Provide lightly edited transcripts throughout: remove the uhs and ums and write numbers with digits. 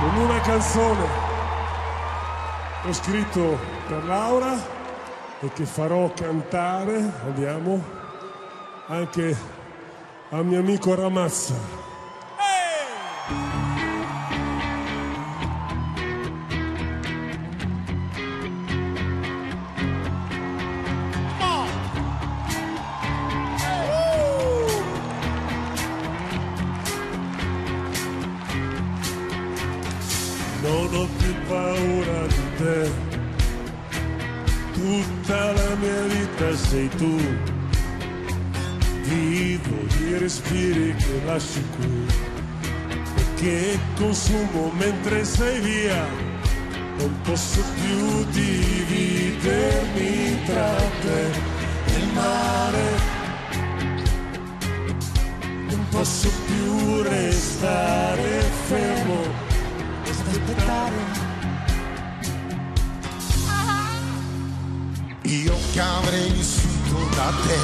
con una canzone che ho scritto per Laura e che farò cantare, andiamo, anche al mio amico Ramazza. Non ho più paura di te, tutta la mia vita sei tu, vivo di respiri che lasci qui e che consumo mentre sei via, non posso più dividermi tra te e il mare, non posso più restare fermo. Io che avrei vissuto da te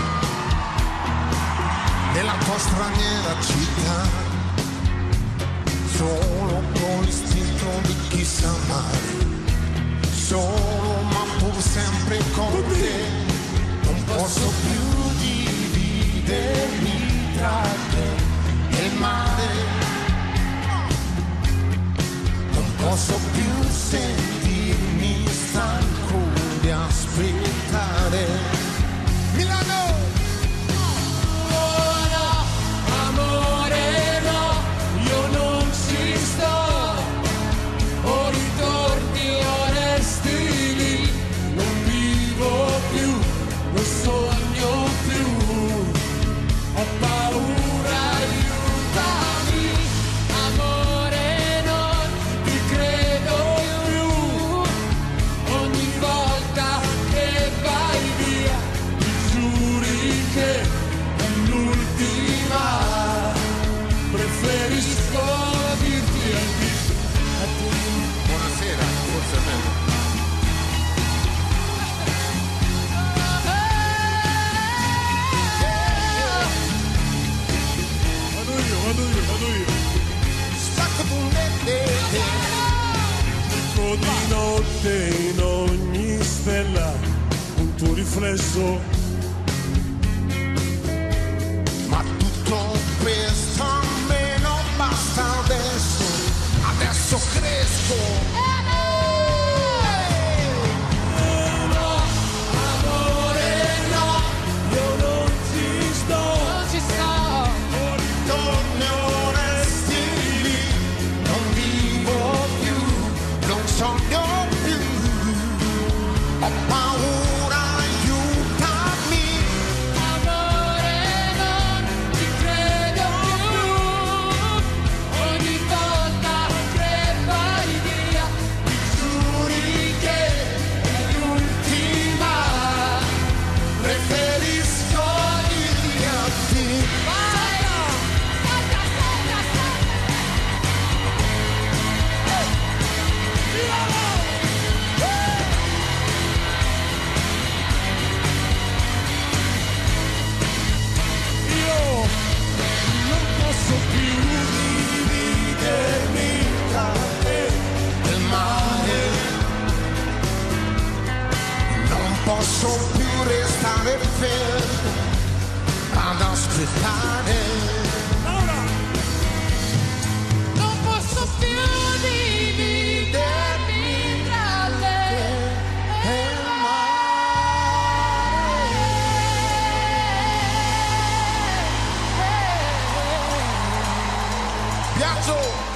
nella tua straniera città, solo con l'istinto di chi sa amare, solo ma pur sempre con te, non posso più dividermi tra te e il mare. Posso più sentirmi stanco di aspettare. Milano! Oh no, amore no, io non ci sto. O ritorni onesti lì, non vivo più, non sogno più. Ho paura, aiutami, amore. Preferisco dirti a te. Buonasera, forse è meglio. Vado io. Stacco tu le Dico di notte in ogni stella un tuo riflesso. Ma tutto questo a me non basta adesso cresco. No, amore no, io non ci sto. Ritorni onesti lì, non vivo più, non sogno più, ho paura, aiutami. Amore non ci credo più. Ogni volta che vai via mi giuri che è l'ultima. Preferisco dirti a te. Io non posso più dividermi tra te E il mare, non posso più restare fermo ad aspettare. Non posso più dividermi tra te e il Piazzo!